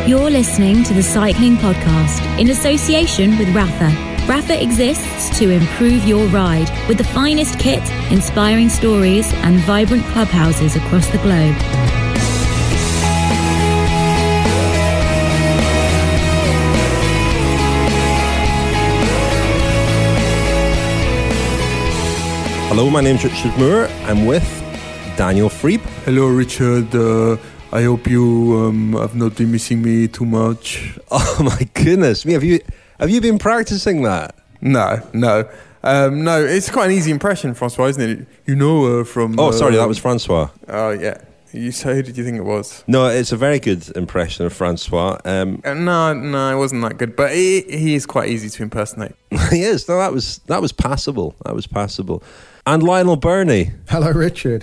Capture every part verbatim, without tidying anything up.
You're listening to the Cycling Podcast in association with Rapha. Rapha exists to improve your ride with the finest kit, inspiring stories, and vibrant clubhouses across the globe. Hello, my name's Richard Moore. I'm with Daniel Friebe. Hello, Richard. Uh, I hope you um, have not been missing me too much. Oh my goodness me! Have you have you been practicing that? No, no, um, no. It's quite an easy impression, Francois, isn't it? You know uh, from. Oh, uh, sorry, that was Francois. Oh yeah. You so who did you think it was? No, it's a very good impression of Francois. Um, uh, no, no, it wasn't that good. But he, he is quite easy to impersonate. he is. No, that was that was passable. That was passable. And Lionel Birnie. Hello, Richard.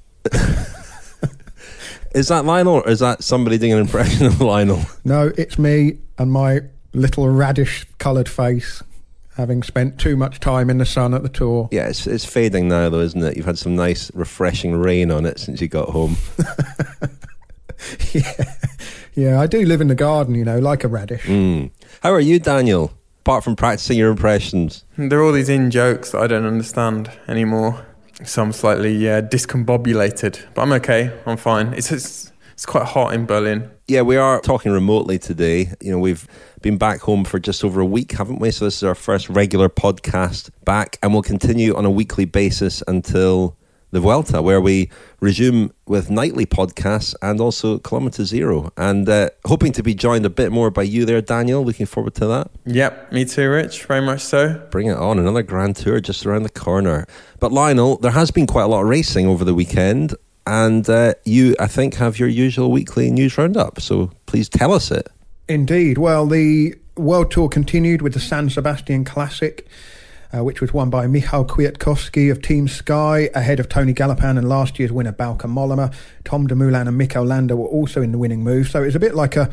Is that Lionel, or is that somebody doing an impression of Lionel? No, it's me and my little radish-coloured face, having spent too much time in the sun at the Tour. Yeah, it's it's fading now, though, isn't it? You've had some nice, refreshing rain on it since you got home. yeah, yeah. I do live in the garden, you know, like a radish. Mm. How are you, Daniel? Apart from practicing your impressions. There are all these in-jokes that I don't understand anymore. So I'm slightly uh, discombobulated. But I'm okay. I'm fine. It's, it's it's quite hot in Berlin. Yeah, we are talking remotely today. You know, we've been back home for just over a week, haven't we? So this is our first regular podcast back. And we'll continue on a weekly basis until the Vuelta, where we resume with nightly podcasts and also Kilometre Zero. And uh, hoping to be joined a bit more by you there, Daniel. Looking forward to that. Yep, me too, Rich. Very much so. Bring it on. Another Grand Tour just around the corner. But Lionel, there has been quite a lot of racing over the weekend. And uh, you, I think, have your usual weekly news roundup. So please tell us it. Indeed. Well, the World Tour continued with the San Sebastian Classic, Uh, which was won by Michał Kwiatkowski of Team Sky, ahead of Tony Gallopin and last year's winner Bauke Mollema. Tom Dumoulin and Mikel Landa were also in the winning move. So it was a bit like a,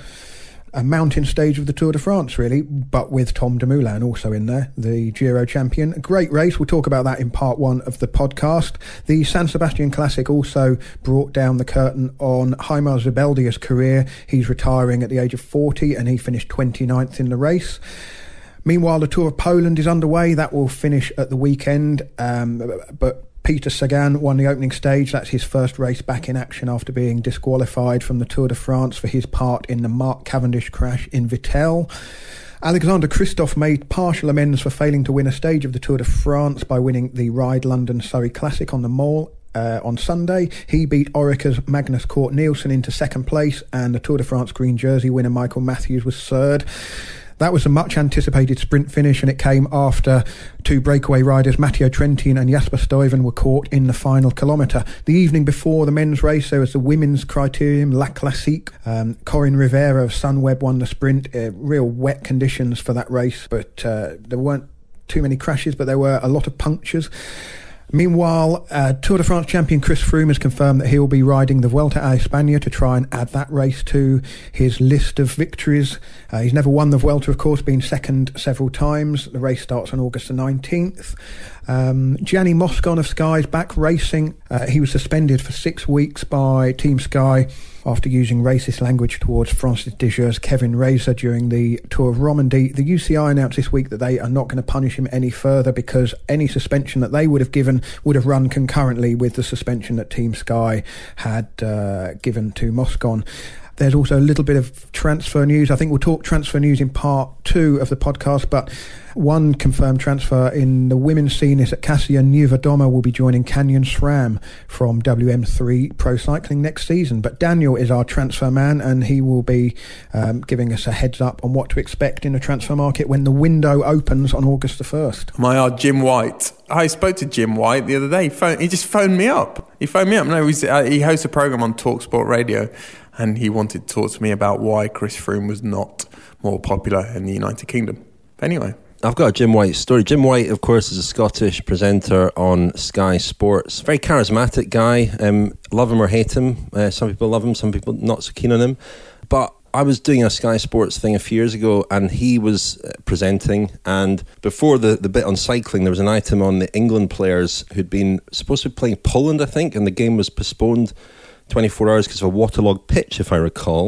a mountain stage of the Tour de France, really, but with Tom Dumoulin also in there, the Giro champion. A great race. We'll talk about that in part one of the podcast. The San Sebastian Classic also brought down the curtain on Jaime Zubeldia's career. He's retiring at the age of forty and he finished twenty-ninth in the race. Meanwhile, the Tour of Poland is underway. That will finish at the weekend. Um, but Peter Sagan won the opening stage. That's his first race back in action after being disqualified from the Tour de France for his part in the Mark Cavendish crash in Vittel. Alexander Kristoff made partial amends for failing to win a stage of the Tour de France by winning the Ride London Surrey Classic on the Mall Uh, on Sunday. He beat Orica's Magnus Cort Nielsen into second place, and the Tour de France green jersey winner Michael Matthews was third. That was a much anticipated sprint finish, and it came after two breakaway riders, Matteo Trentin and Jasper Stuyven, were caught in the final kilometre. The evening before the men's race, there was the women's criterium, La Classique. Um, Corinne Rivera of Sunweb won the sprint. Uh, real wet conditions for that race, but uh, there weren't too many crashes, but there were a lot of punctures. Meanwhile, uh, Tour de France champion Chris Froome has confirmed that he will be riding the Vuelta a España to try and add that race to his list of victories. Uh, he's never won the Vuelta, of course, being second several times. The race starts on August the nineteenth. Um, Gianni Moscon of Sky is back racing. Uh, he was suspended for six weeks by Team Sky after using racist language towards Francis Dejeur's Kevin Raiser during the Tour of Romandie. The U C I announced this week that they are not going to punish him any further because any suspension that they would have given would have run concurrently with the suspension that Team Sky had uh, given to Moscon. There's also a little bit of transfer news. I think we'll talk transfer news in part two of the podcast, but one confirmed transfer in the women's scene is that Kasia Niewiadoma will be joining Canyon SRAM from W M three Pro Cycling next season. But Daniel is our transfer man, and he will be um, giving us a heads up on what to expect in the transfer market when the window opens on August the first. My old Jim White. I spoke to Jim White the other day. He, phoned, he just phoned me up. He phoned me up. No, he's, uh, he hosts a programme on TalkSport Radio, and he wanted to talk to me about why Chris Froome was not more popular in the United Kingdom. But anyway, I've got a Jim White story. Jim White, of course, is a Scottish presenter on Sky Sports. Very charismatic guy. Um, love him or hate him. Uh, some people love him, some people not so keen on him. But I was doing a Sky Sports thing a few years ago, and he was uh, presenting. And before the, the bit on cycling, there was an item on the England players who'd been supposed to be playing Poland, I think, and the game was postponed twenty-four hours because of a waterlogged pitch, if I recall.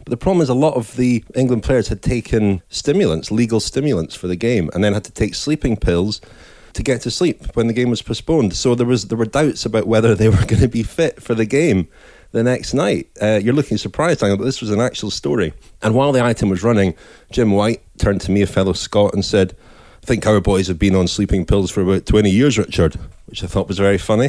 But the problem is a lot of the England players had taken stimulants, legal stimulants for the game, and then had to take sleeping pills to get to sleep when the game was postponed. So there was there were doubts about whether they were going to be fit for the game the next night. Uh, you're looking surprised, Daniel, but this was an actual story. And while the item was running, Jim White turned to me, a fellow Scot, and said, I think our boys have been on sleeping pills for about twenty years, Richard, which I thought was very funny.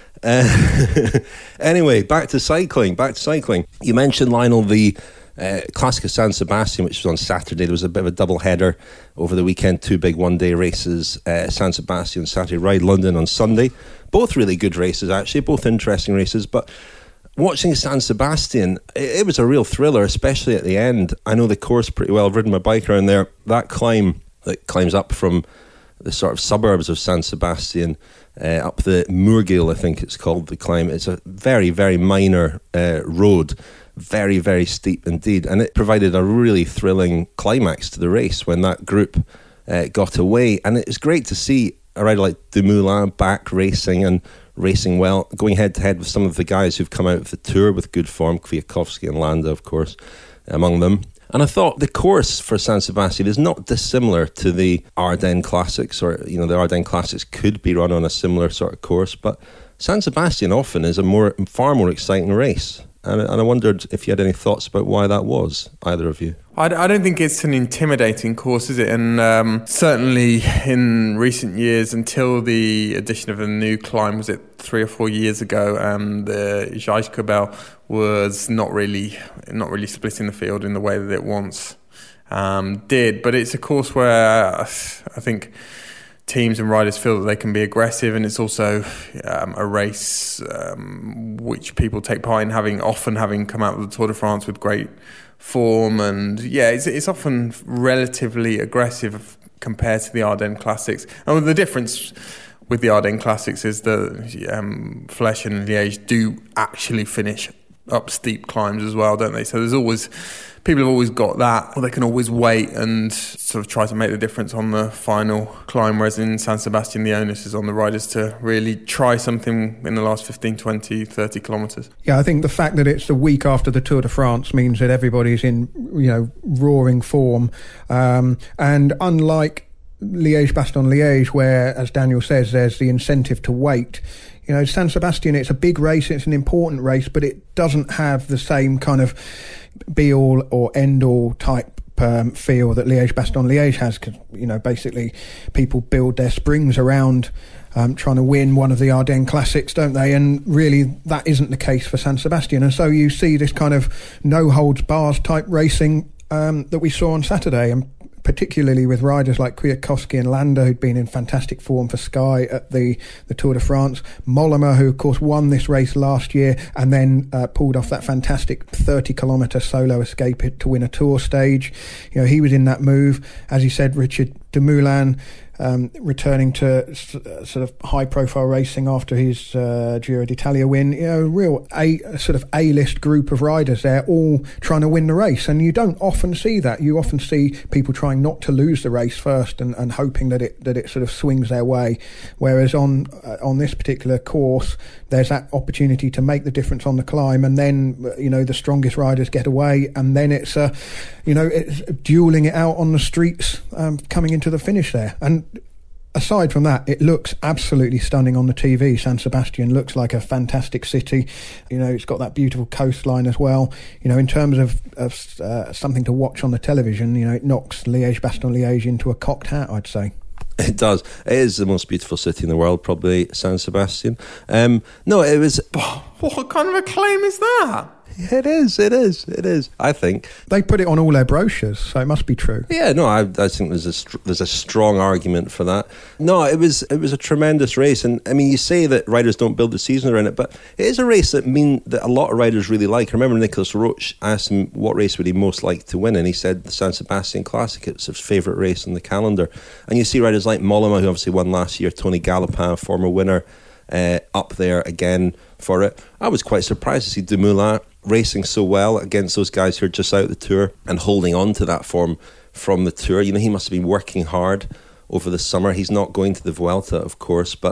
Uh, anyway, back to cycling, back to cycling. You mentioned, Lionel, the uh, Classic of San Sebastian, which was on Saturday. There was a bit of a double header over the weekend, two big one-day races, uh, San Sebastian Saturday, Ride London on Sunday. Both really good races, actually, both interesting races, but watching San Sebastian, it, it was a real thriller, especially at the end. I know the course pretty well. I've ridden my bike around there. That climb that climbs up from the sort of suburbs of San Sebastian uh, up the Moorgill, I think it's called, the climb. It's a very, very minor uh, road, very, very steep indeed. And it provided a really thrilling climax to the race when that group uh, got away. And it's great to see a rider like Dumoulin back racing and racing well, going head-to-head with some of the guys who've come out of the Tour with good form, Kwiatkowski and Landa, of course, among them. And I thought the course for San Sebastian is not dissimilar to the Ardennes Classics, or, you know, the Ardennes Classics could be run on a similar sort of course, but San Sebastian often is a more, far more exciting race. And, and I wondered if you had any thoughts about why that was, either of you. I, I don't think it's an intimidating course, is it? And um, certainly in recent years, until the addition of a new climb, was it three or four years ago, um, the Zajkobel was not really not really splitting the field in the way that it once um, did. But it's a course where I think teams and riders feel that they can be aggressive, and it's also um, a race um, which people take part in, having often having come out of the Tour de France with great form, and yeah, it's, it's often relatively aggressive compared to the Ardennes Classics. And the difference with the Ardennes Classics is that um, Flèche and Liège do actually finish up steep climbs as well, don't they? So there's always, people have always got that, or they can always wait and sort of try to make the difference on the final climb, whereas in San Sebastian the onus is on the riders to really try something in the last fifteen, twenty, thirty kilometres. Yeah, I think the fact that it's the week after the Tour de France means that everybody's in, you know, roaring form, um, and unlike Liège-Bastogne-Liège, where, as Daniel says, there's the incentive to wait. You know, San Sebastian, it's a big race, it's an important race, but it doesn't have the same kind of be-all or end-all type um, feel that Liège-Bastogne-Liège has, because, you know, basically people build their springs around um, trying to win one of the Ardennes Classics, don't they? And really, that isn't the case for San Sebastian. And so you see this kind of no-holds-bars type racing um, that we saw on Saturday, and particularly with riders like Kwiatkowski and Landa, who'd been in fantastic form for Sky at the, the Tour de France. Mollema, who of course won this race last year and then uh, pulled off that fantastic thirty kilometre solo escape to win a Tour stage. You know, he was in that move. As you said, Richard Dumoulin, Um, returning to s- sort of high-profile racing after his uh, Giro d'Italia win. You know, real a, a sort of A-list group of riders there, all trying to win the race, and you don't often see that. You often see people trying not to lose the race first and, and hoping that it that it sort of swings their way. Whereas on uh, on this particular course, there's that opportunity to make the difference on the climb, and then you know the strongest riders get away, and then it's uh, you know it's dueling it out on the streets, um, coming into the finish there. And aside from that, it looks absolutely stunning on the T V. San Sebastian looks like a fantastic city. You know, it's got that beautiful coastline as well. You know, in terms of, of uh, something to watch on the television, you know, it knocks Liège-Bastogne-Liège into a cocked hat, I'd say. It does. It is the most beautiful city in the world, probably, San Sebastian. Um, no, it was... What kind of a claim is that? It is, it is, it is, I think. They put it on all their brochures, so it must be true. Yeah, no, I, I think there's a str- there's a strong argument for that. No, it was it was a tremendous race, and I mean, you say that riders don't build the season around it, but it is a race that mean that a lot of riders really like. I remember Nicolas Roche asked him what race would he most like to win, and he said the San Sebastian Classic. It's his favourite race on the calendar. And you see riders like Mollema, who obviously won last year, Tony Galopin, former winner, uh, up there again for it. I was quite surprised to see Dumoulin racing so well against those guys who are just out the Tour and holding on to that form from the Tour. You know, he must have been working hard over the summer. He's not going to the Vuelta, of course, but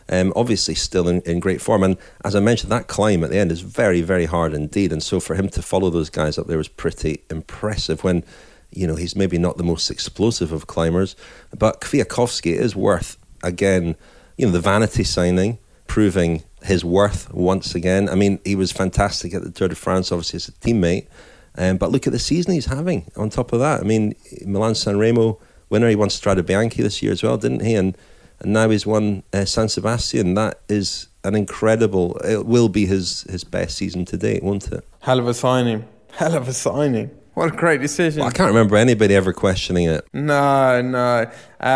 Um, obviously still in, in great form. And as I mentioned, that climb at the end is very, very hard indeed. And so for him to follow those guys up there was pretty impressive when, you know, he's maybe not the most explosive of climbers. But Kwiatkowski is worth, again, you know, the vanity signing, proving his worth once again. I mean, he was fantastic at the Tour de France, obviously as a teammate. Um, but look at the season he's having on top of that. I mean, Milan-San Remo winner, he won Strade Bianche this year as well, didn't he? And and now he's won uh, San Sebastian. That is an incredible, it will be his, his best season to date, won't it? Hell of a signing. Hell of a signing. What a great decision. Well, I can't remember anybody ever questioning it. No, no.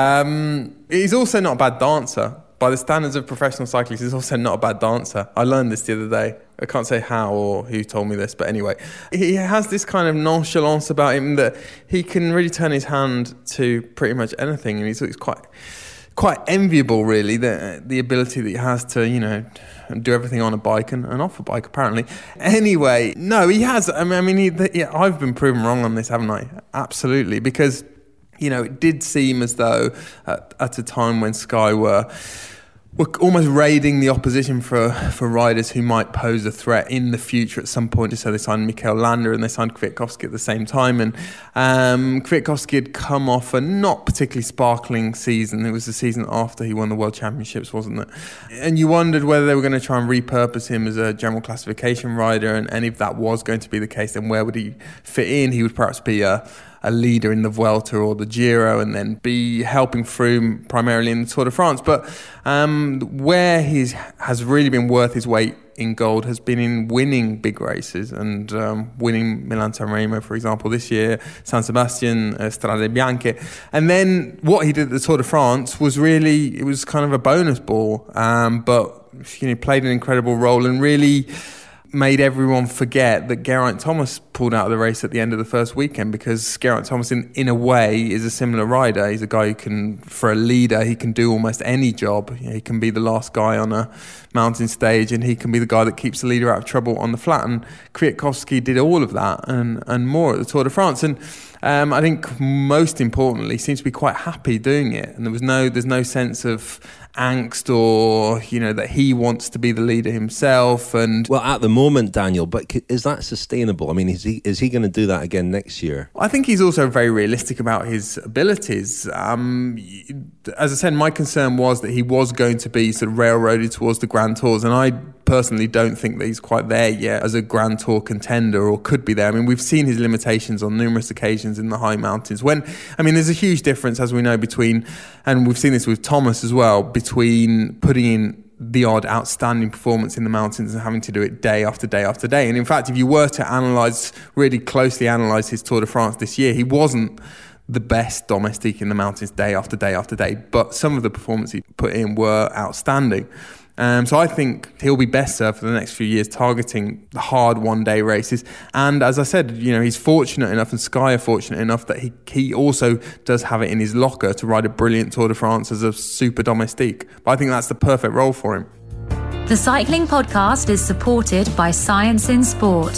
Um, he's also not a bad dancer. By the standards of professional cyclists, he's also not a bad dancer. I learned this the other day. I can't say how or who told me this, but anyway. He has this kind of nonchalance about him that he can really turn his hand to pretty much anything. And he's, he's quite quite enviable, really, the, the ability that he has to, you know, do everything on a bike and, and off a bike, apparently. Anyway, no, he has. I mean, I mean he, the, yeah, I've been proven wrong on this, haven't I? Absolutely, because, you know, it did seem as though at, at a time when Sky were... We're almost raiding the opposition for, for riders who might pose a threat in the future at some point. So they signed Mikel Landa and they signed Kwiatkowski at the same time. And um, Kwiatkowski had come off a not particularly sparkling season. It was the season after he won the World Championships, wasn't it? And you wondered whether they were going to try and repurpose him as a general classification rider. And, and if that was going to be the case, then where would he fit in? He would perhaps be a... a leader in the Vuelta or the Giro and then be helping Froome primarily in the Tour de France. But um, where he has really been worth his weight in gold has been in winning big races and um, winning Milan-San Remo, for example, this year, San Sebastian, uh, Strade Bianche. And then what he did at the Tour de France was really, it was kind of a bonus ball, um, but you know, played an incredible role and really made everyone forget that Geraint Thomas pulled out of the race at the end of the first weekend, because Geraint Thomas in, in a way is a similar rider. He's a guy who can, for a leader, he can do almost any job. You know, he can be the last guy on a mountain stage and he can be the guy that keeps the leader out of trouble on the flat. And Kwiatkowski did all of that and, and more at the Tour de France. And um, I think most importantly, seems to be quite happy doing it. And there was no, there's no sense of angst or, you know, that he wants to be the leader himself. And well, at the moment, Daniel, but is that sustainable? I mean, is he is he going to do that again next year? I think he's also very realistic about his abilities. Um, as I said, my concern was that he was going to be sort of railroaded towards the Grand Tours, and I personally don't think that he's quite there yet as a Grand Tour contender, or could be there. I mean, we've seen his limitations on numerous occasions in the high mountains. When, I mean, there's a huge difference, as we know, between, and we've seen this with Thomas as well, between putting in the odd outstanding performance in the mountains and having to do it day after day after day. And in fact, if you were to analyse, really closely analyse his Tour de France this year, he wasn't the best domestique in the mountains day after day after day, but some of the performances he put in were outstanding. Um, so I think he'll be better for the next few years targeting the hard one-day races. And as I said, you know, he's fortunate enough, and Sky are fortunate enough, that he he also does have it in his locker to ride a brilliant Tour de France as a super domestique. But I think that's the perfect role for him. The Cycling Podcast is supported by Science in Sport.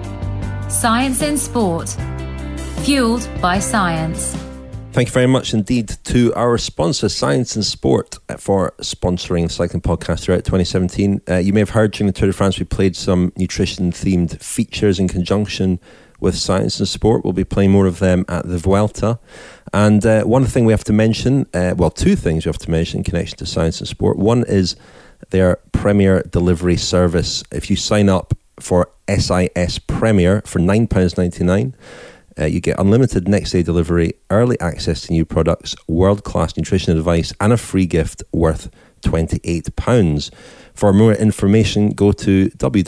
Science in Sport. Fueled by science. Thank you very much indeed to our sponsor, Science in Sport, for sponsoring the Cycling Podcast throughout twenty seventeen. Uh, you may have heard during the Tour de France we played some nutrition-themed features in conjunction with Science in Sport. We'll be playing more of them at the Vuelta. And uh, one thing we have to mention, uh, well, two things we have to mention in connection to Science in Sport. One is their Premier delivery service. If you sign up for S I S Premier for nine pounds ninety-nine, Uh, you get unlimited next-day delivery, early access to new products, world-class nutrition advice, and a free gift worth twenty-eight pounds. For more information, go to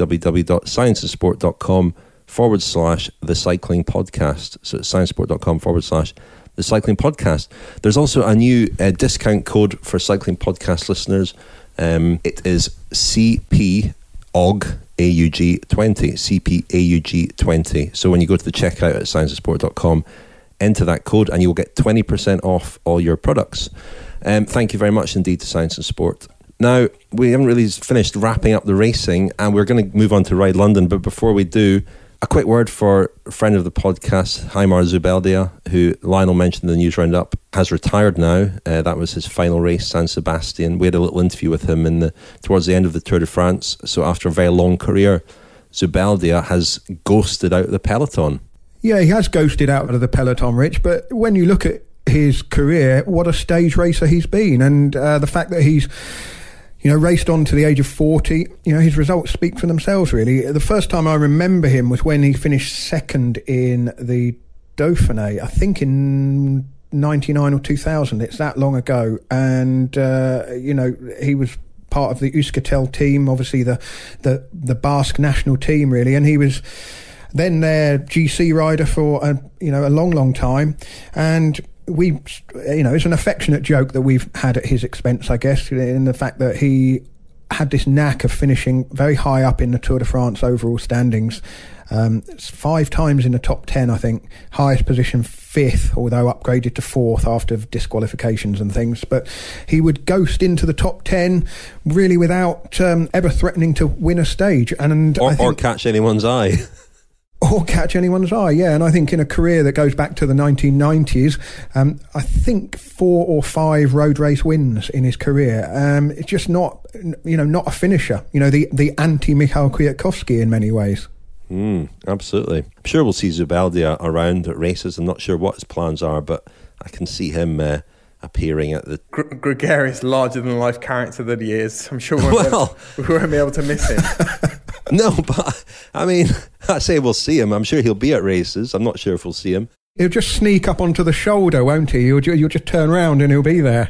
www.scienceinsport.com forward slash the cycling podcast. So it's sciencesport.com forward slash the cycling podcast. There's also a new uh, discount code for cycling podcast listeners. Um, it is C P O G A U G twenty, C P A U G twenty. So when you go to the checkout at science sport dot com, enter that code and you'll get twenty percent off all your products. Um, thank you very much indeed to Science in Sport. Now, we haven't really finished wrapping up the racing and we're going to move on to Ride London, but before we do, A quick word for a friend of the podcast, Haimar Zubeldia, who Lionel mentioned in the news roundup, has retired now. Uh, that was his final race, San Sebastian. We had a little interview with him in the towards the end of the Tour de France. So after a very long career, Zubeldia has ghosted out the peloton. Yeah, he has ghosted out of the peloton, Rich, but when you look at his career, what a stage racer he's been, and uh, the fact that he's you know, raced on to the age of forty, you know, his results speak for themselves, really. The first time I remember him was when he finished second in the Dauphiné, I think in ninety-nine or two thousand. It's that long ago. And, uh, you know, he was part of the Euskaltel team, obviously the, the, the Basque national team, really. And he was then their G C rider for, a, you know, a long, long time. And we, you know, it's an affectionate joke that we've had at his expense, I guess, in the fact that he had this knack of finishing very high up in the Tour de France overall standings. Um, it's five times in the top ten, I think. Highest position fifth, although upgraded to fourth after disqualifications and things. But he would ghost into the top ten really without um, ever threatening to win a stage. And or, I think, or catch anyone's eye. Or catch anyone's eye, yeah. And I think in a career that goes back to the nineteen nineties, um, I think four or five road race wins in his career. Um, it's just not, you know, not a finisher. You know, the, the anti-Michał Kwiatkowski in many ways. Mm, absolutely. I'm sure we'll see Zubeldia around at races. I'm not sure what his plans are, but I can see him uh, appearing at the... Gr- gregarious, larger-than-life character that he is. I'm sure we won't, well, be able, we won't be able to miss him. No, but, I mean, I say we'll see him. I'm sure he'll be at races. I'm not sure if we'll see him. He'll just sneak up onto the shoulder, won't he? You'll, you'll just turn around and he'll be there.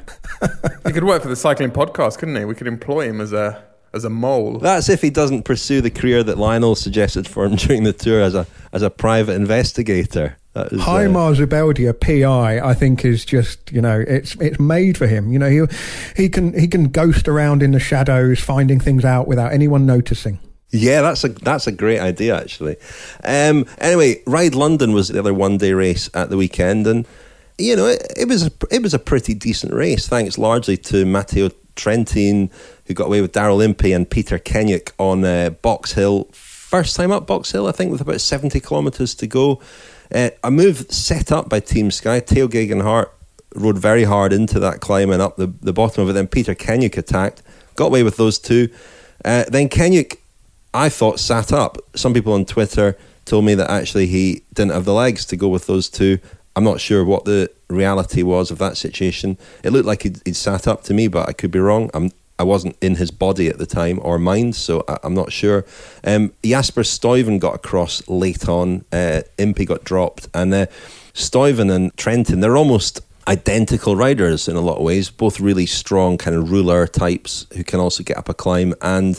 He could work for the cycling podcast, couldn't he? We could employ him as a as a mole. That's if he doesn't pursue the career that Lionel suggested for him during the tour as a as a private investigator. Haimar uh, Zubeldia, P I, I think is just, you know, it's it's made for him. You know, he he can he can ghost around in the shadows, finding things out without anyone noticing. Yeah, that's a that's a great idea, actually. Um, anyway, Ride London was the other one-day race at the weekend, and you know it, it was a, it was a pretty decent race, thanks largely to Matteo Trentin, who got away with Daryl Impey and Peter Kenyuk on uh, Box Hill. First time up Box Hill, I think, with about seventy kilometres to go. Uh, a move set up by Team Sky. Theo Geoghegan-Hart rode very hard into that climb and up the, the bottom of it. Then Peter Kenyuk attacked, got away with those two. Uh, then Kenyuk, I thought, sat up. Some people on Twitter told me that actually he didn't have the legs to go with those two. I'm not sure what the reality was of that situation. It looked like he'd, he'd sat up to me, but I could be wrong. I'm, I wasn't in his body at the time, or mind, so I, I'm not sure. Um, Jasper Stuyven got across late on. Uh, Impey got dropped. And uh, Stuyven and Trentin, they're almost identical riders in a lot of ways. Both really strong kind of ruler types who can also get up a climb, and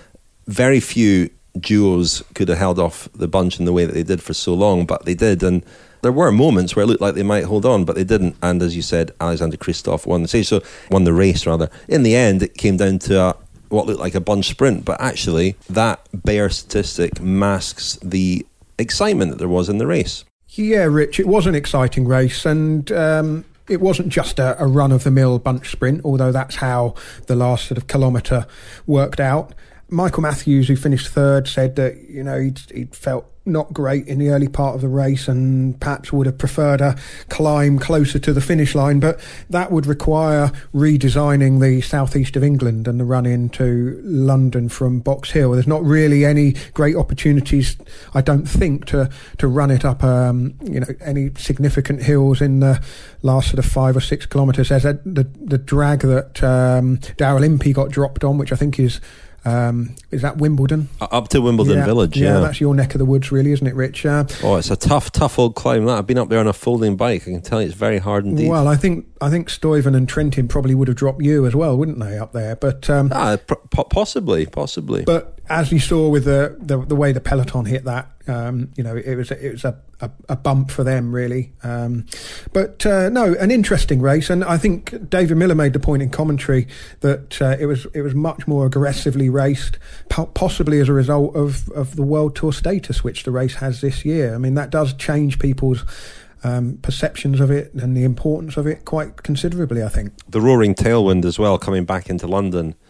very few duos could have held off the bunch in the way that they did for so long, but they did. And there were moments where it looked like they might hold on, but they didn't. And as you said, Alexander Kristoff won the stage, so won the race rather. In the end, it came down to a, what looked like a bunch sprint, but actually that bare statistic masks the excitement that there was in the race. Yeah, Rich, it was an exciting race, and um, it wasn't just a, a run-of-the-mill bunch sprint, although that's how the last sort of kilometre worked out. Michael Matthews, who finished third, said that, you know, he'd, he'd felt not great in the early part of the race and perhaps would have preferred a climb closer to the finish line, but that would require redesigning the southeast of England and the run into London from Box Hill. There's not really any great opportunities, I don't think, to to run it up um, you know, any significant hills in the last sort of five or six kilometres. There's a, the, the drag that um, Daryl Impey got dropped on, which I think is Um, is that Wimbledon? Up to Wimbledon yeah, Village, yeah. Yeah, that's your neck of the woods, really, isn't it, Rich? Uh, oh, it's a tough, tough old climb, that. I've been up there on a folding bike. I can tell you it's very hard indeed. Well, I think I think Stuyven and Trentin probably would have dropped you as well, wouldn't they, up there? But um, ah, p- possibly, possibly. But as you saw with the the, the way the peloton hit that, um, you know, it was it was a, a, a bump for them, really. Um, but uh, no, an interesting race, and I think David Miller made the point in commentary that uh, it was it was much more aggressively raced, po- possibly as a result of of the World Tour status which the race has this year. I mean, that does change people's Um, perceptions of it and the importance of it quite considerably, I think. The roaring tailwind as well, coming back into London,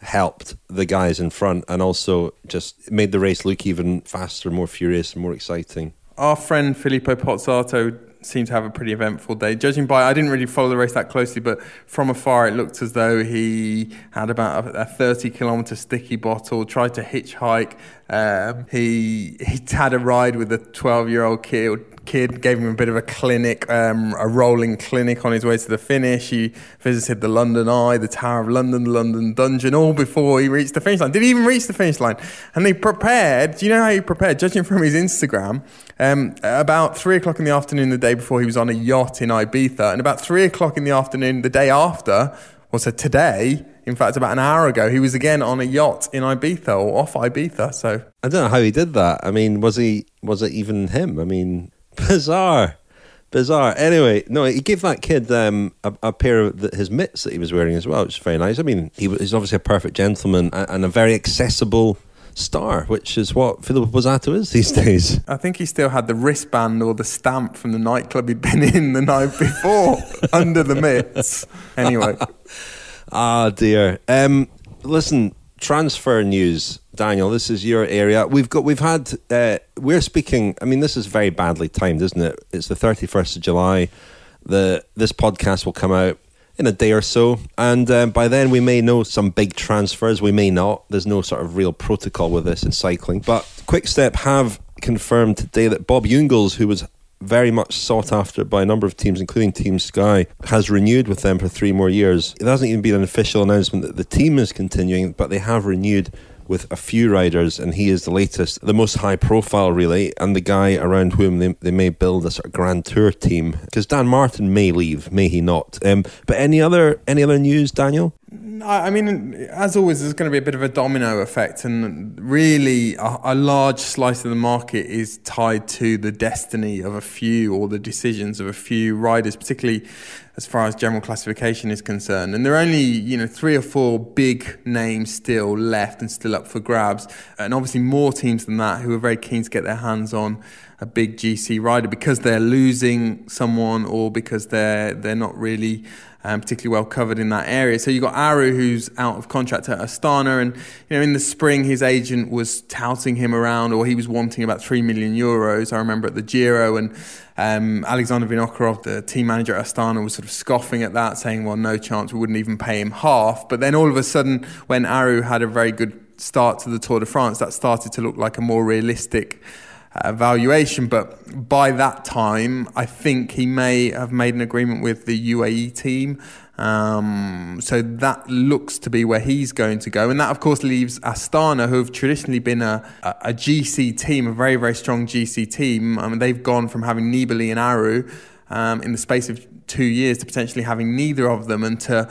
helped the guys in front and also just made the race look even faster, more furious and more exciting. Our friend Filippo Pozzato seemed to have a pretty eventful day. Judging by, I didn't really follow the race that closely, but from afar it looked as though he had about a, a thirty kilometre sticky bottle, tried to hitchhike. Um, he he had a ride with a twelve-year-old kid, kid, gave him a bit of a clinic, um, a rolling clinic on his way to the finish. He visited the London Eye, the Tower of London, the London Dungeon, all before he reached the finish line. Did he even reach the finish line? And they prepared, do you know how he prepared? Judging from his Instagram, um, about three o'clock in the afternoon the day before, he was on a yacht in Ibiza, and about three o'clock in the afternoon the day after, well, so today, in fact, about an hour ago, he was again on a yacht in Ibiza or off Ibiza. So I don't know how he did that. I mean, was he? Was it even him? I mean, bizarre, bizarre. Anyway, no, he gave that kid um, a, a pair of the, his mitts that he was wearing as well, which is very nice. I mean, he was he's obviously a perfect gentleman and, and a very accessible star, which is what Filippo Pozzato is these days. I think he still had the wristband or the stamp from the nightclub he'd been in the night before under the mitts. Anyway. Ah, dear. Um, listen, transfer news, Daniel. This is your area. We've got, we've had, uh, we're speaking. I mean, this is very badly timed, isn't it? It's the thirty-first of July. The this podcast will come out in a day or so, and um, by then we may know some big transfers. We may not. There's no sort of real protocol with this in cycling. But Quick-Step have confirmed today that Bob Jungels, who was very much sought after by a number of teams, including Team Sky, has renewed with them for three more years. It hasn't even been an official announcement that the team is continuing, but they have renewed with a few riders, and he is the latest, the most high profile really, and the guy around whom they, they may build a sort of Grand Tour team, because Dan Martin may leave, may he not. Um, but any other any other news, Daniel? I mean, as always, there's going to be a bit of a domino effect, and really a, a large slice of the market is tied to the destiny of a few, or the decisions of a few riders, particularly as far as general classification is concerned. And there are only, you know, three or four big names still left and still up for grabs, and obviously more teams than that who are very keen to get their hands on a big G C rider because they're losing someone or because they're they're not really Um, particularly well covered in that area. So you've got Aru, who's out of contract at Astana, and you know in the spring his agent was touting him around, or he was wanting about three million euros. I remember at the Giro, and um, Alexander Vinokurov, the team manager at Astana, was sort of scoffing at that, saying, well, no chance, we wouldn't even pay him half. But then all of a sudden, when Aru had a very good start to the Tour de France, that started to look like a more realistic Uh, valuation. But by that time, I think he may have made an agreement with the U A E team. Um, so that looks to be where he's going to go. And that, of course, leaves Astana, who have traditionally been a, a, a G C team, a very, very strong G C team. I mean, they've gone from having Nibali and Aru um, in the space of two years to potentially having neither of them, and to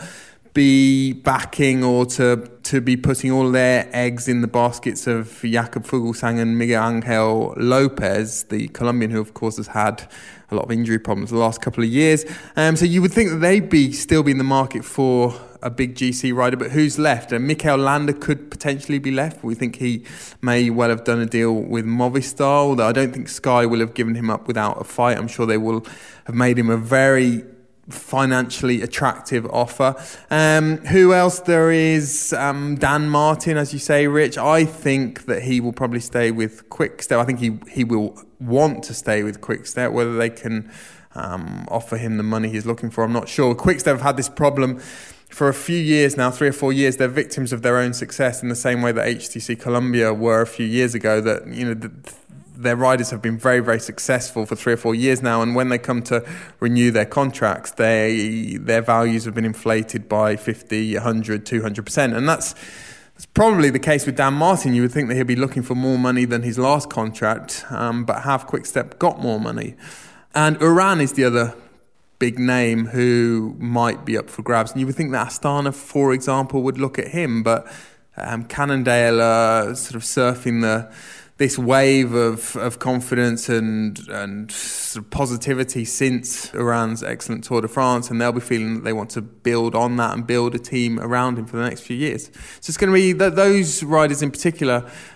be backing or to to be putting all their eggs in the baskets of Jakob Fuglsang and Miguel Angel Lopez, the Colombian, who of course has had a lot of injury problems the last couple of years. Um, so you would think that they'd be still be in the market for a big G C rider, but who's left? And Mikel Landa could potentially be left. We think he may well have done a deal with Movistar, although I don't think Sky will have given him up without a fight. I'm sure they will have made him a very financially attractive offer. Um, who else there is? Um, Dan Martin, as you say, Rich. I think that he will probably stay with Quick-Step. I think he, he will want to stay with Quick-Step. Whether they can um, offer him the money he's looking for, I'm not sure. Quick-Step have had this problem for a few years now, three or four years. They're victims of their own success in the same way that H T C Columbia were a few years ago. That, you know, the, their riders have been very, very successful for three or four years now, and when they come to renew their contracts, they their values have been inflated by fifty, one hundred, two hundred percent, and that's that's probably the case with Dan Martin. You would think that he'll be looking for more money than his last contract, um, but have Quick-Step got more money? And Uran is the other big name who might be up for grabs, and you would think that Astana, for example, would look at him, but um, Cannondale are sort of surfing the this wave of, of confidence and and sort of positivity since Uran's excellent Tour de France, and they'll be feeling that they want to build on that and build a team around him for the next few years. So it's going to be th- those riders in particular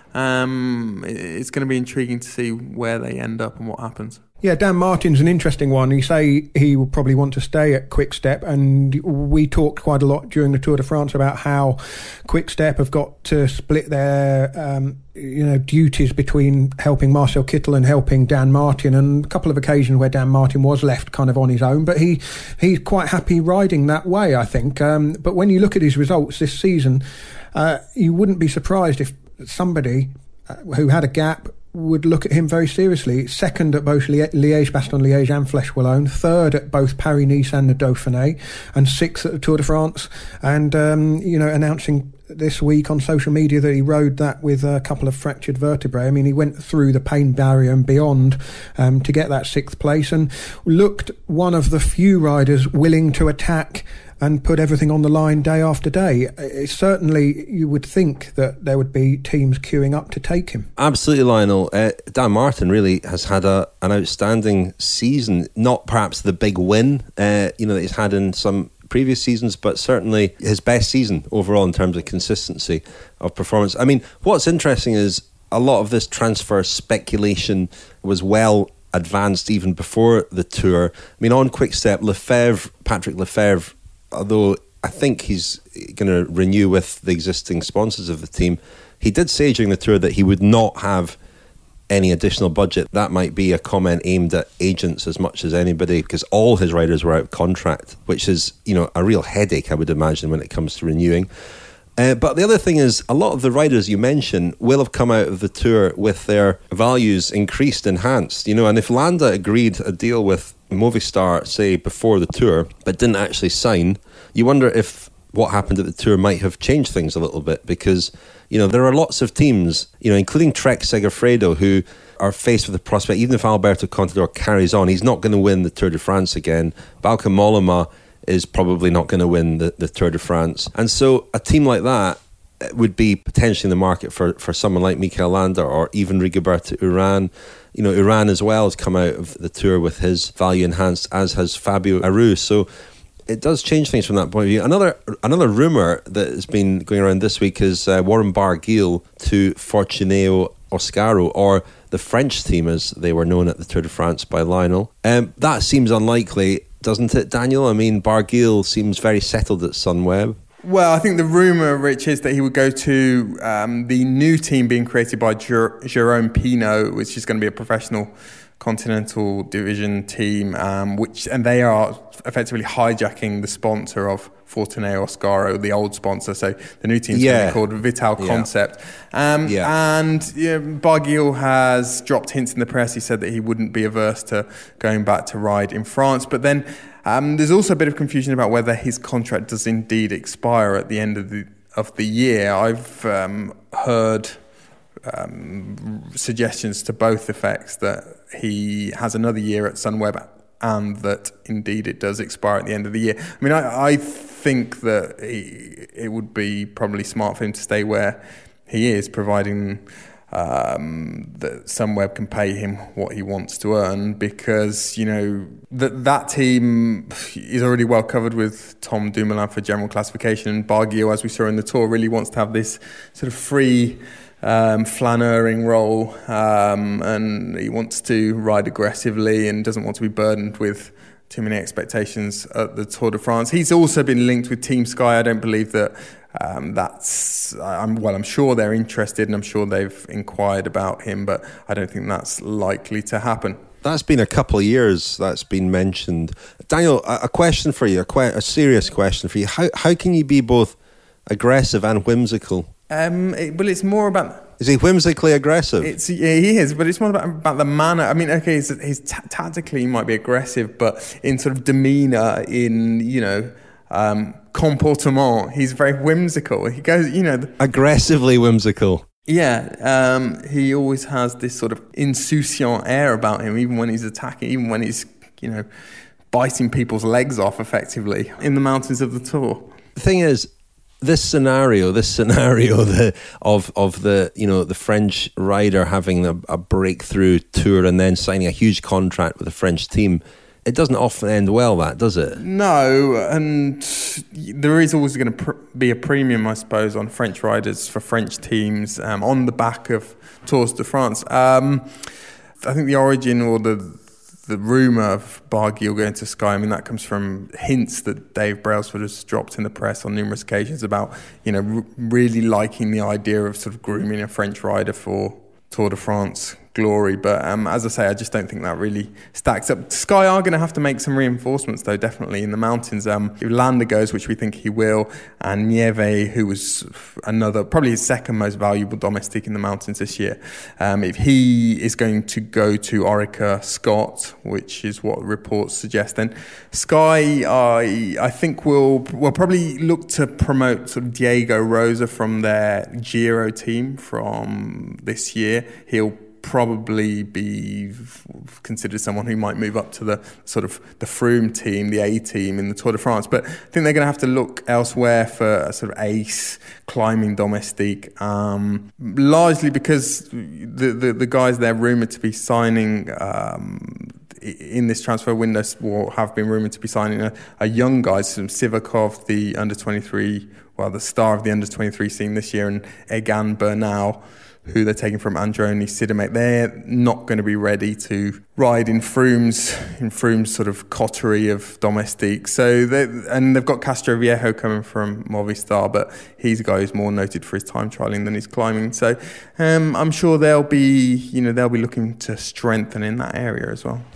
Um, it's going to be intriguing to see where they end up and what happens. Yeah, Dan Martin's an interesting one. You say he will probably want to stay at Quick Step, and we talked quite a lot during the Tour de France about how Quick Step have got to split their um, you know duties between helping Marcel Kittel and helping Dan Martin, and a couple of occasions where Dan Martin was left kind of on his own, but he he's quite happy riding that way, I think. Um, but when you look at his results this season, uh, you wouldn't be surprised if somebody uh, who had a gap would look at him very seriously. Second at both Liège, Bastogne-Liège and Flèche-Wallonne, third at both Paris-Nice and the Dauphiné, and sixth at the Tour de France. And, um, you know, announcing this week on social media that he rode that with a couple of fractured vertebrae. I mean, he went through the pain barrier and beyond um, to get that sixth place, and looked one of the few riders willing to attack and put everything on the line day after day. It, certainly, you would think that there would be teams queuing up to take him. Absolutely, Lionel. Uh, Dan Martin really has had a an outstanding season. Not perhaps the big win, uh, you know, that he's had in some previous seasons, but certainly his best season overall in terms of consistency of performance. I mean, what's interesting is a lot of this transfer speculation was well advanced even before the Tour. I mean, on Quick Step, Lefebvre, Patrick Lefebvre, although I think he's going to renew with the existing sponsors of the team, he did say during the Tour that he would not have any additional budget. That might be a comment aimed at agents as much as anybody, because all his riders were out of contract, which is, you know, a real headache, I would imagine, when it comes to renewing. Uh, but the other thing is, a lot of the riders you mentioned will have come out of the Tour with their values increased, enhanced, you know, and if Landa agreed a deal with Movistar, say, before the Tour, but didn't actually sign, you wonder if what happened at the Tour might have changed things a little bit, because, you know, there are lots of teams, you know, including Trek Segafredo, who are faced with the prospect, even if Alberto Contador carries on, he's not going to win the Tour de France again. Bauke Mollema is probably not going to win the, the Tour de France. And so a team like that would be potentially in the market for, for someone like Mikel Landa or even Rigoberto Urán. You know, Urán as well has come out of the Tour with his value enhanced, as has Fabio Aru. So it does change things from that point of view. Another another rumour that has been going around this week is uh, Warren Barguil to Fortuneo Oscaro, or the French team as they were known at the Tour de France by Lionel. Um, that seems unlikely, doesn't it, Daniel? I mean, Barguil seems very settled at Sunweb. Well, I think the rumour, Rich, is that he would go to um, the new team being created by Jer- Jérôme Pinault, which is going to be a professional continental division team, um, which and they are effectively hijacking the sponsor of Fortuneo Oscaro, the old sponsor. So the new team's yeah. going to be called Vital yeah. Concept. Um, yeah. And yeah, Barguil has dropped hints in the press. He said that he wouldn't be averse to going back to ride in France. But then um, there's also a bit of confusion about whether his contract does indeed expire at the end of the of the year. I've um, heard um, suggestions to both effects that he has another year at Sunweb and that indeed it does expire at the end of the year. I mean, I, I think that he, it would be probably smart for him to stay where he is, providing um, that Sunweb can pay him what he wants to earn, because, you know, that that team is already well covered with Tom Dumoulin for general classification, and Barguil, as we saw in the Tour, really wants to have this sort of free Um, flaneuring role, um, and he wants to ride aggressively and doesn't want to be burdened with too many expectations at the Tour de France. He's also been linked with Team Sky. I don't believe that um, that's I'm, well I'm sure they're interested, and I'm sure they've inquired about him, but I don't think that's likely to happen. That's been a couple of years that's been mentioned. Daniel, a, a question for you, a, que- a serious question for you. How, how can you be both aggressive and whimsical? Um, it, well, it's more about... Is he whimsically aggressive? It's yeah, he is, but it's more about, about the manner. I mean, okay, he's, he's t- tactically he might be aggressive, but in sort of demeanour, in, you know, um, comportement, he's very whimsical. He goes, you know... The, aggressively whimsical. Yeah, um, he always has this sort of insouciant air about him, even when he's attacking, even when he's, you know, biting people's legs off, effectively, in the mountains of the Tour. The thing is, This scenario, this scenario the, of of the you know the French rider having a, a breakthrough tour and then signing a huge contract with a French team, it doesn't often end well, that, does it? No, and there is always going to pr- be a premium, I suppose, on French riders for French teams um, on the back of Tours de France. Um, I think the origin or the the rumour of Barguil going to Sky, I mean, that comes from hints that Dave Brailsford has dropped in the press on numerous occasions about, you know, r- really liking the idea of sort of grooming a French rider for Tour de France glory. But um, as I say, I just don't think that really stacks up. Sky are going to have to make some reinforcements, though, definitely in the mountains. Um, if Landa goes, which we think he will, and Nieve, who was another, probably his second most valuable domestique in the mountains this year, um, if he is going to go to Orica Scott, which is what reports suggest, then Sky, I I think will will probably look to promote sort of Diego Rosa from their Giro team from this year. He'll probably be considered someone who might move up to the sort of the Froome team, the A team in the Tour de France. But I think they're going to have to look elsewhere for a sort of ace climbing domestique, um, largely because the, the, the guys they're rumoured to be signing um, in this transfer window will have been rumoured to be signing a, a young guys, some Sivakov, the under twenty-three, well, the star of the under twenty-three scene this year, and Egan Bernal, who they're taking from Androni Sidamek. They're not going to be ready to ride in Froome's in Froome's sort of coterie of domestique. So they and they've got Castroviejo coming from Movistar, but he's a guy who's more noted for his time trialing than his climbing. So um, I'm sure they'll be, you know, they'll be looking to strengthen in that area as well.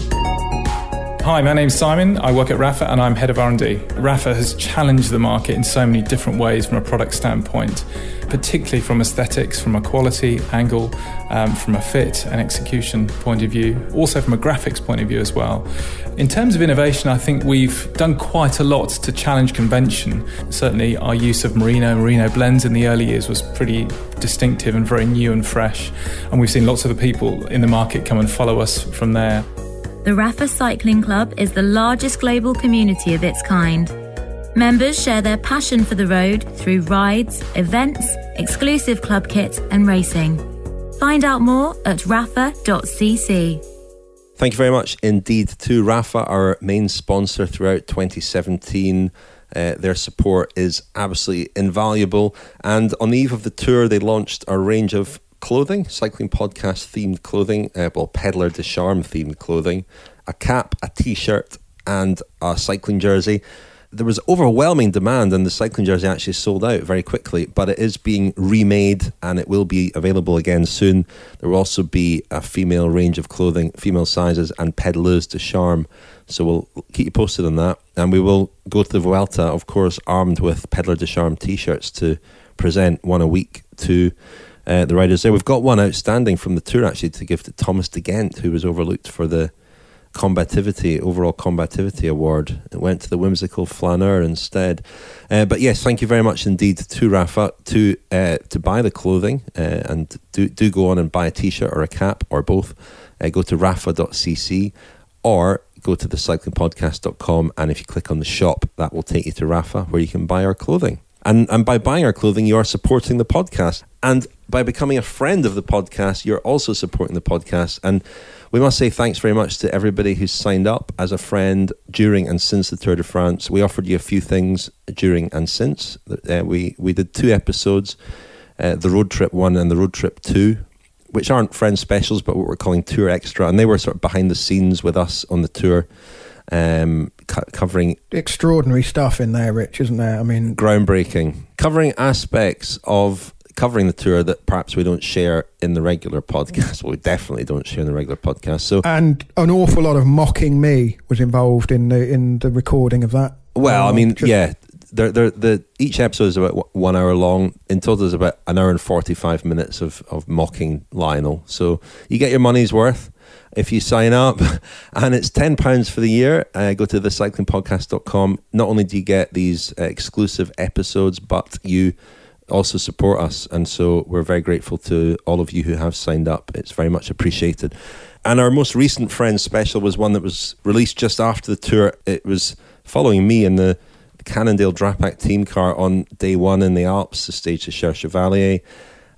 Hi, my name's Simon. I work at Rapha and I'm head of R and D. Rapha has challenged the market in so many different ways from a product standpoint, particularly from aesthetics, from a quality angle, um, from a fit and execution point of view, also from a graphics point of view as well. In terms of innovation, I think we've done quite a lot to challenge convention. Certainly our use of Merino, Merino blends in the early years was pretty distinctive and very new and fresh. And we've seen lots of the people in the market come and follow us from there. The Rapha Cycling Club is the largest global community of its kind. Members share their passion for the road through rides, events, exclusive club kit and racing. Find out more at rapha dot c c. Thank you very much indeed to Rapha, our main sponsor throughout twenty seventeen. Uh, their support is absolutely invaluable. And on the eve of the tour, they launched a range of clothing, cycling podcast themed clothing, uh, well, Peddler de Charme themed clothing, a cap, a t-shirt and a cycling jersey. There was overwhelming demand and the cycling jersey actually sold out very quickly, but it is being remade and it will be available again soon. There will also be a female range of clothing, female sizes and Peddlers de Charme, so we'll keep you posted on that. And we will go to the Vuelta, of course, armed with Peddler de Charme t-shirts to present one a week to Uh, the riders there. We've got one outstanding from the tour actually to give to Thomas de Gent, who was overlooked for the combativity, overall combativity award. It went to the whimsical flaneur instead. Uh, but yes, thank you very much indeed to Rapha to uh, to buy the clothing uh, and do do go on and buy a t-shirt or a cap or both. Uh, go to rapha dot c c or go to the cycling podcast dot com, and if you click on the shop, that will take you to Rapha where you can buy our clothing. And and by buying our clothing, you are supporting the podcast. And by becoming a friend of the podcast, you're also supporting the podcast. And we must say thanks very much to everybody who's signed up as a friend during and since the Tour de France. We offered you a few things during and since. Uh, we, we did two episodes, uh, the Road Trip one and the Road Trip two, which aren't friend specials, but what we're calling Tour Extra. And they were sort of behind the scenes with us on the tour. Um, co- covering extraordinary stuff in there, Rich, isn't there? I mean, groundbreaking, covering aspects of covering the tour that perhaps we don't share in the regular podcast. Well, we definitely don't share in the regular podcast. So, and an awful lot of mocking me was involved in the in the recording of that. Well, um, I mean, just, yeah, they're, they're, the each episode is about one hour long. In total, is about an hour and forty-five minutes of of mocking Lionel. So you get your money's worth if you sign up, and it's ten pounds for the year. Uh, go to the cycling podcast dot com. Not only do you get these uh, exclusive episodes, but you also support us, and so we're very grateful to all of you who have signed up. It's very much appreciated. And our most recent Friends special was one that was released just after the tour. It was following me in the Cannondale Drapac team car on day one in the Alps, the stage to Cher Chevalier.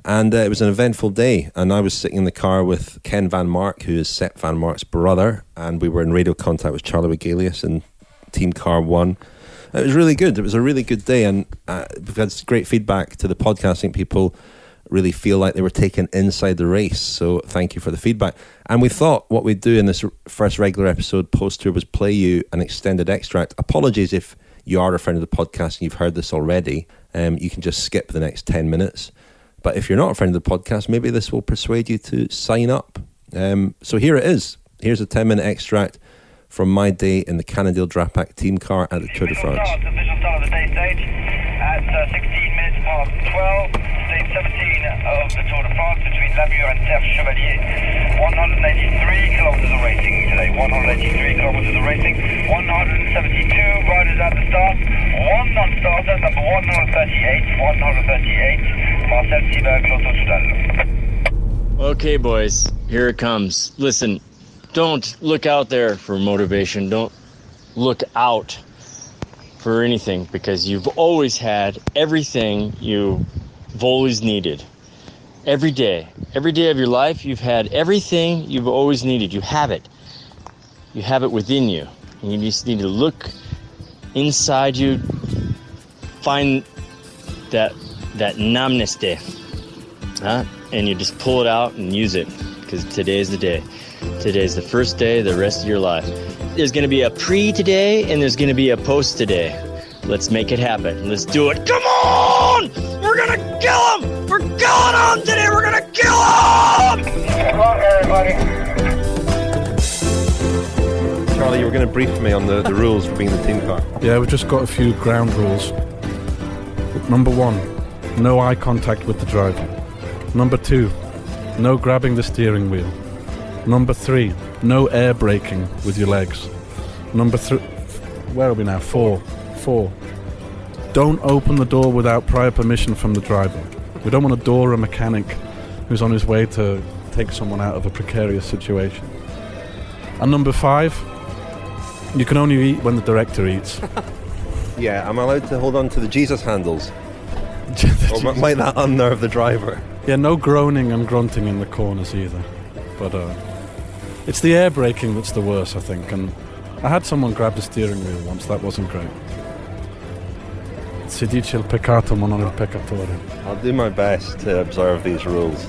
And uh, it was an eventful day, and I was sitting in the car with Ken Van Mark, who is Sepp Van Mark's brother, and we were in radio contact with Charlie Wegelius and Team Car One. It was really good. It was a really good day, and uh, we've had great feedback to the podcast. I think people really feel like they were taken inside the race, so thank you for the feedback. And we thought what we'd do in this first regular episode post-tour was play you an extended extract. Apologies if you are a friend of the podcast and you've heard this already. Um, you can just skip the next ten minutes. But if you're not a friend of the podcast, maybe this will persuade you to sign up. Um, so here it is. Here's a ten-minute extract from my day in the Cannondale Drapac team car at the Tour de France. Start, official start of the day stage at uh, sixteen minutes past twelve, stage seventeen of the Tour de France between Lamure and Serge Chevalier. one hundred eighty-three kilometers of racing today. one hundred eighty-three kilometers of racing. one hundred seventy-two riders at the start. One non-starter, number one hundred thirty-eight. one hundred thirty-eight. Marcel Seberg, Lotto Soudal. Okay, boys, here it comes. Listen, don't look out there for motivation. Don't look out for anything, because you've always had everything you've always needed. Every day, every day of your life, you've had everything you've always needed. You have it. You have it within you. And you just need to look inside you, find that that namneste, huh? And you just pull it out and use it, because today's the day. Today's the first day of the rest of your life. There's going to be a pre today and there's going to be a post today. Let's make it happen. Let's do it. Come on! We're going to kill him! We're killing him today! We're going to kill him! Good luck, everybody. Charlie, you were going to brief me on the, the rules for being in the team car. Yeah, we've just got a few ground rules. Number one, no eye contact with the driver. Number two, no grabbing the steering wheel. Number three, no air braking with your legs. Number three, where are we now? Four. Four. Don't open the door without prior permission from the driver. We don't want to door a mechanic who's on his way to take someone out of a precarious situation. And number five, you can only eat when the director eats. Yeah, am I allowed to hold on to the Jesus handles? Or might that unnerve the driver? Yeah, no groaning and grunting in the corners either. But uh, it's the air braking that's the worst, I think. And I had someone grab the steering wheel once. That wasn't great. Si dice il peccato ma non il peccatore. I'll do my best to observe these rules.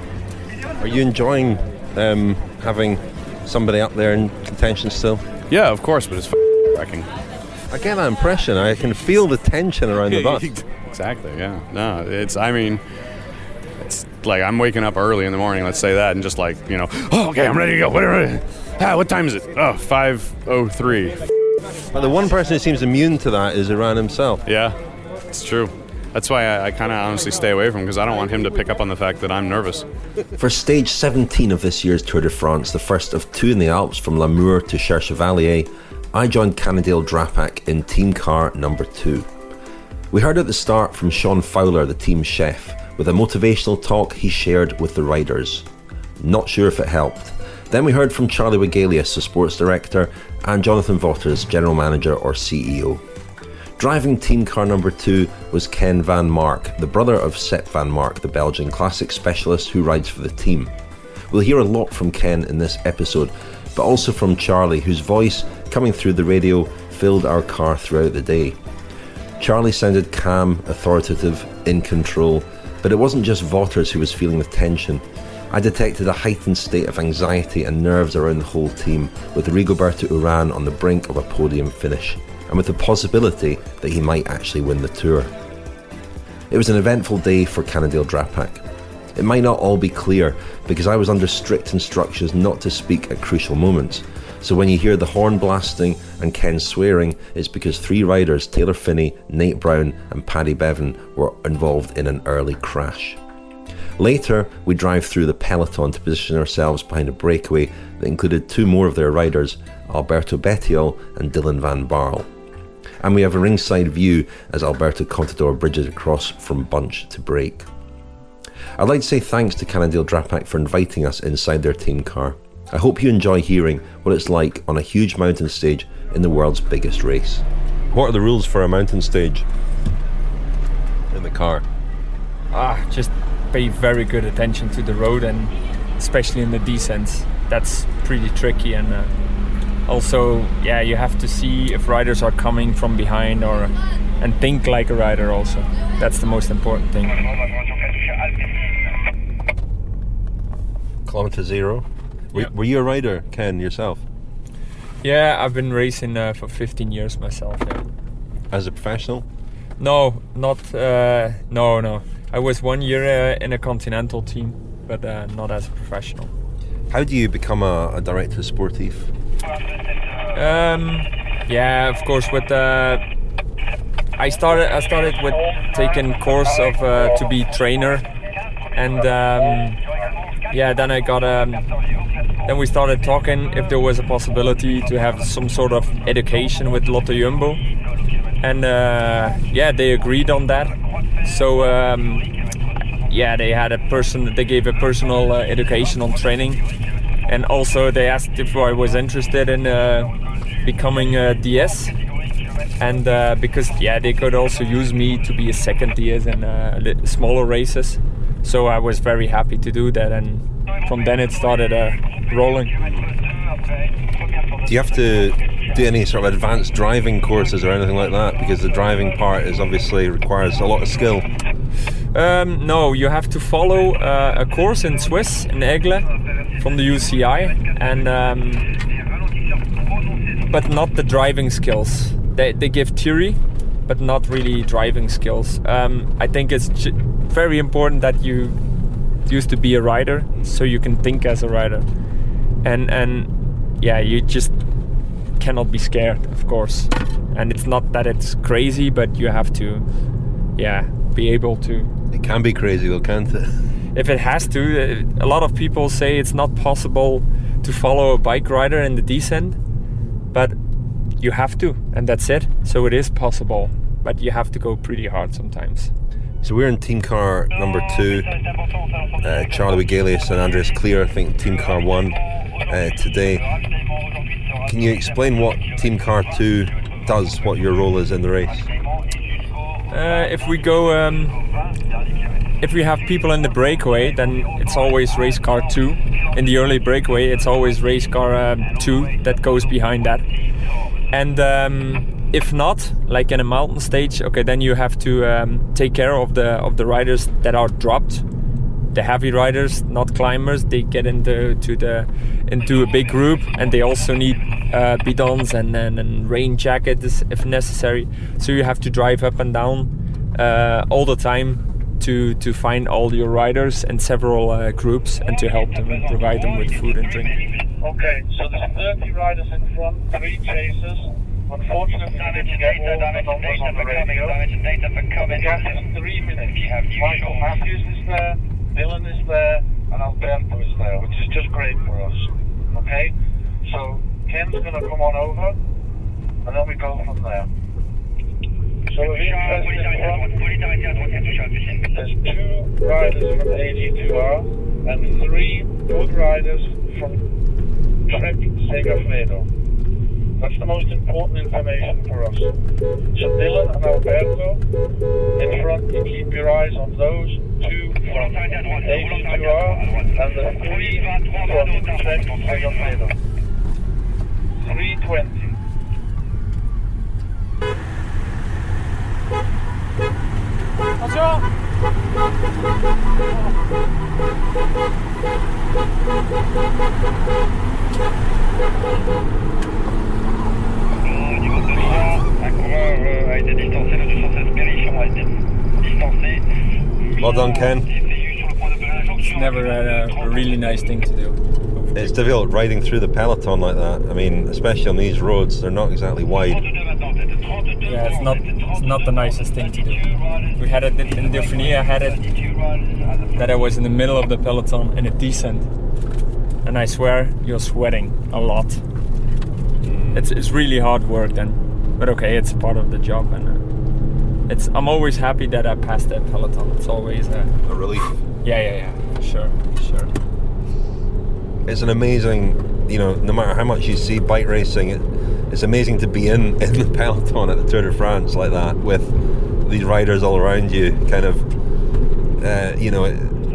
Are you enjoying um, having somebody up there in contention still? Yeah, of course, but it's f***ing wrecking. I get that impression. I can feel the tension around the bus. Exactly, yeah. No, it's, I mean, it's like I'm waking up early in the morning, let's say that, and just like, you know, oh, okay, I'm ready to go. Whatever. Ah, what time is it? Oh, five oh three. But the one person who seems immune to that is Iran himself. Yeah, it's true. That's why I, I kind of honestly stay away from him, because I don't want him to pick up on the fact that I'm nervous. For stage seventeen of this year's Tour de France, the first of two in the Alps from Lamure to Cher Chevalier, I joined Cannondale Drapac in team car number two. We heard at the start from Sean Fowler, the team chef, with a motivational talk he shared with the riders. Not sure if it helped. Then we heard from Charlie Wegelius, the sports director, and Jonathan Vaughters, general manager or C E O. Driving team car number two was Ken Van Mark, the brother of Sepp Van Mark, the Belgian classic specialist who rides for the team. We'll hear a lot from Ken in this episode, but also from Charlie, whose voice, coming through the radio, filled our car throughout the day. Charlie sounded calm, authoritative, in control, but it wasn't just Vaughters who was feeling the tension. I detected a heightened state of anxiety and nerves around the whole team, with Rigoberto Urán on the brink of a podium finish, and with the possibility that he might actually win the Tour. It was an eventful day for Cannondale Drapac. It might not all be clear, because I was under strict instructions not to speak at crucial moments. So when you hear the horn blasting and Ken swearing, it's because three riders, Taylor Phinney, Nate Brown and Paddy Bevan, were involved in an early crash. Later, we drive through the peloton to position ourselves behind a breakaway that included two more of their riders, Alberto Bettiol and Dylan Van Baarle. And we have a ringside view as Alberto Contador bridges across from bunch to break. I'd like to say thanks to Cannondale Drapac for inviting us inside their team car. I hope you enjoy hearing what it's like on a huge mountain stage in the world's biggest race. What are the rules for a mountain stage in the car? Ah, just pay very good attention to the road, and especially in the descents, that's pretty tricky. And uh, also, yeah, you have to see if riders are coming from behind, or and think like a rider also. That's the most important thing. Kilometer zero. Were, Yeah. were you a rider, Ken, yourself? Yeah, I've been racing uh, for fifteen years myself. Yeah. As a professional? No, not uh, no, no. I was one year uh, in a continental team, but uh, not as a professional. How do you become a, a director sportif? Um, yeah, of course. With uh, I started, I started with taking course of uh, to be trainer, and um, yeah, then I got um, then we started talking if there was a possibility to have some sort of education with Lotto Jumbo, and uh, yeah, they agreed on that. So um, yeah, they had a person, they gave a personal uh, education on training, and also they asked if I was interested in uh, becoming a D S, and uh, because yeah, they could also use me to be a second D S in uh, li- smaller races. So I was very happy to do that, and from then it started uh, rolling. Do you have to do any sort of advanced driving courses or anything like that? Because the driving part is obviously requires a lot of skill. Um, no, you have to follow uh, a course in Swiss, in Aigle, from the U C I, and um, but not the driving skills. They, they give theory, but not really driving skills. Um, I think it's j- very important that you used to be a rider, so you can think as a rider, and and yeah, you just cannot be scared, of course. And it's not that it's crazy, but you have to, yeah, be able to. It can be crazy though, can't it? If it has to, a lot of people say it's not possible to follow a bike rider in the descent, but you have to, and that's it. So it is possible, but you have to go pretty hard sometimes. So we're in team car number two. Uh, Charlie Wigelius and Andreas Clear, I think, team car one uh, today. Can you explain what team car two does, what your role is in the race? Uh, if we go, um, if we have people in the breakaway, then it's always race car two. In the early breakaway, it's always race car um, two that goes behind that. And um, if not, like in a mountain stage, okay, then you have to um, take care of the of the riders that are dropped. The heavy riders, not climbers, they get into to the into a big group, and they also need uh, bidons and, and and rain jackets if necessary. So you have to drive up and down uh, all the time to to find all your riders and several uh, groups, and to help them and provide them with food and drink. Okay, so there's thirty riders in front, three chasers. Unfortunately, we didn't get all the numbers on the radio. The gap is three minutes. Michael Matthews is there, Dylan is there, and Alberto is there, which is just great for us. Okay, so Ken's going to come on over, and then we go from there. So if you're interested in front, there's two riders from A G two R and three good riders from Trek Segafredo. That's the most important information for us. So Dylan and Alberto, in front, you keep your eyes on those two from A G two R and the three from Trek Segafredo. three twenty. Attention! Au niveau de un coureur euh, a été distancé, le deux cent seize Galichon a été distancé. Well done, Ken. It's never a, a really nice thing to do. It's difficult riding through the peloton like that. I mean, especially on these roads, they're not exactly wide. Yeah, it's not it's not the nicest thing to do. We had it in Dauphiné, I had it that I was in the middle of the peloton in a descent, and I swear you're sweating a lot. It's it's really hard work then, but okay, it's part of the job, and uh, it's I'm always happy that I passed that peloton. It's always uh, a relief. Yeah, yeah, yeah, sure, sure. It's an amazing, you know, no matter how much you see bike racing, it, it's amazing to be in, in the peloton at the Tour de France like that with these riders all around you, kind of, uh, you know,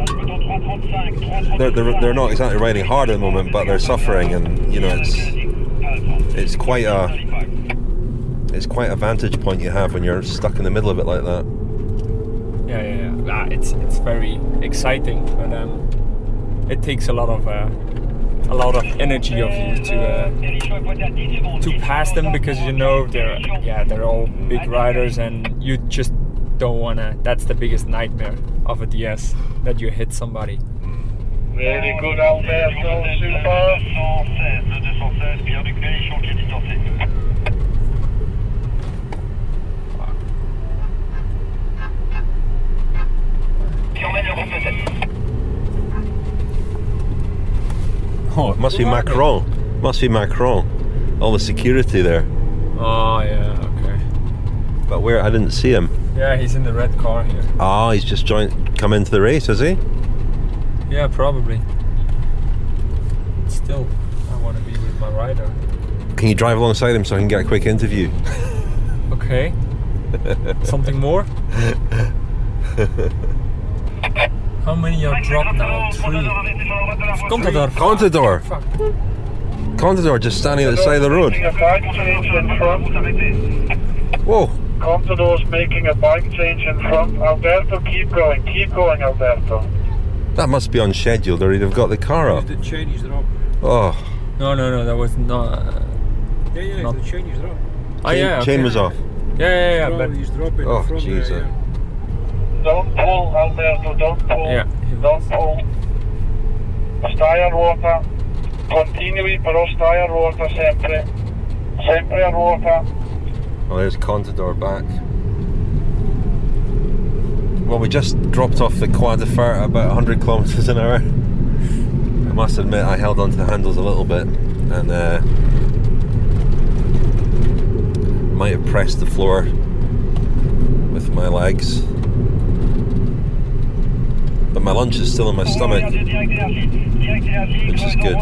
they're, they're they're not exactly riding hard at the moment, but they're suffering, and you know it's it's quite a it's quite a vantage point you have when you're stuck in the middle of it like that. Yeah, yeah, yeah. Ah, it's it's very exciting, but um, it takes a lot of uh, a lot of energy of you to uh, to pass them, because you know they're yeah they're all big riders, and you just don't wanna. That's the biggest nightmare of a D S, that you hit somebody. Very good, Alberto. Super. Oh, it must be Macron. Must be Macron. All the security there. Oh yeah, okay. But where? I didn't see him. Yeah, he's in the red car here. Ah, he's just joined, come into the race, has he? Yeah, probably. Still, I want to be with my rider. Can you drive alongside him so I can get a quick interview? Okay. Something more? How many are dropped now? Three. Contador. Contador. Fuck. Contador just standing at the side of the road. Whoa. Contador's making a bike change in front. Alberto, keep going, keep going, Alberto. That must be unscheduled, or he'd have got the car up. The chain is up. Oh. No, no, no, that was not. Uh, Yeah, yeah, not the chain is up. Oh yeah, okay. Chain was off. Yeah, yeah, yeah. But But he's dropping Oh, from Jesus. there, yeah. Don't pull, Alberto, don't pull. Yeah. Don't pull. Stai a ruota. Continui, però stai a ruota sempre. Sempre a ruota. Oh, there's Contador back. Well, we just dropped off the Croix de Fer at about one hundred kilometres an hour. I must admit, I held onto the handles a little bit and uh, might have pressed the floor with my legs. But my lunch is still in my stomach, which is good.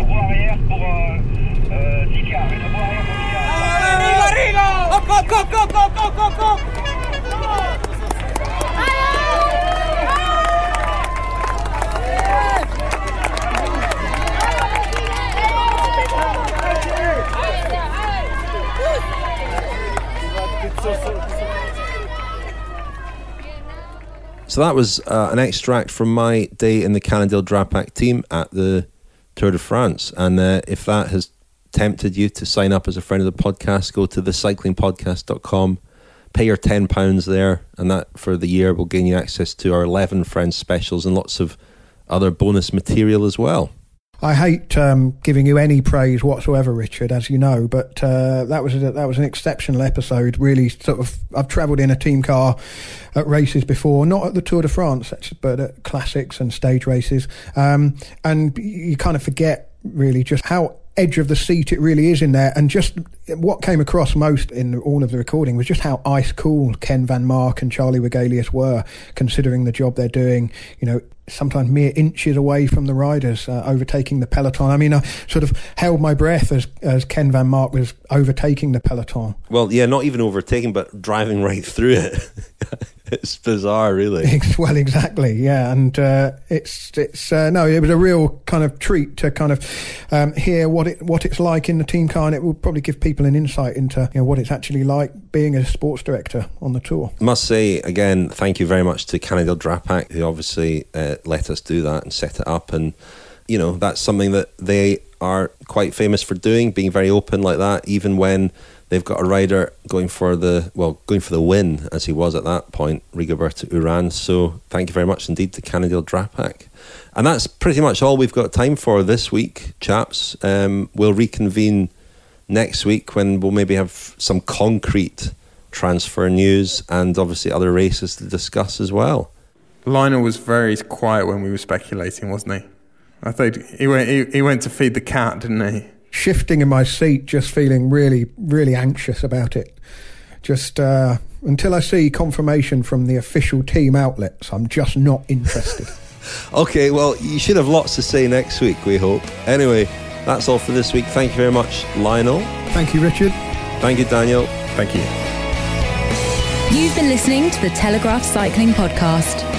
So that was uh, an extract from my day in the Cannondale Drapac team at the Tour de France. And uh, if that has tempted you to sign up as a friend of the podcast, go to the cycling podcast dot com, pay your ten pounds there, and that for the year will gain you access to our eleven Friends specials and lots of other bonus material as well. I hate um, giving you any praise whatsoever, Richard, as you know, but uh, that was a, that was an exceptional episode. Really, sort of, I've travelled in a team car at races before, not at the Tour de France, but at classics and stage races, um, and you kind of forget really just how edge of the seat it really is in there. And just what came across most in all of the recording was just how ice cool Ken Van Mark and Charlie Wegelius were, considering the job they're doing, you know, sometimes mere inches away from the riders, uh, overtaking the peloton. I mean, I sort of held my breath as as Ken Van Mark was overtaking the peloton. Well, yeah, not even overtaking, but driving right through it. It's bizarre, really. Well, exactly, yeah, and uh, it's it's uh, no, it was a real kind of treat to kind of um, hear what it what it's like in the team car, and it will probably give people an insight into, you know, what it's actually like being a sports director on the tour. I must say again, thank you very much to Cannondale Drapac, who obviously uh, let us do that and set it up, and you know that's something that they are quite famous for doing, being very open like that, even when they've got a rider going for the well, going for the win, as he was at that point, Rigoberto Urán. So thank you very much indeed to Cannondale Drapac. And that's pretty much all we've got time for this week, chaps. Um, we'll reconvene next week when we'll maybe have some concrete transfer news and obviously other races to discuss as well. Lionel was very quiet when we were speculating, wasn't he? I thought he went, he, he went to feed the cat, didn't he? Shifting in my seat, just feeling really, really anxious about it. Just uh, until I see confirmation from the official team outlets, I'm just not interested. Okay, well, you should have lots to say next week, we hope. Anyway, that's all for this week. Thank you very much, Lionel. Thank you, Richard. Thank you, Daniel. Thank you. You've been listening to the Telegraph Cycling Podcast.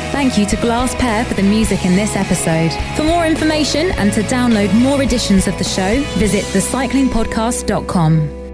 Thank you to Glass Pear for the music in this episode. For more information and to download more editions of the show, visit the cycling podcast dot com.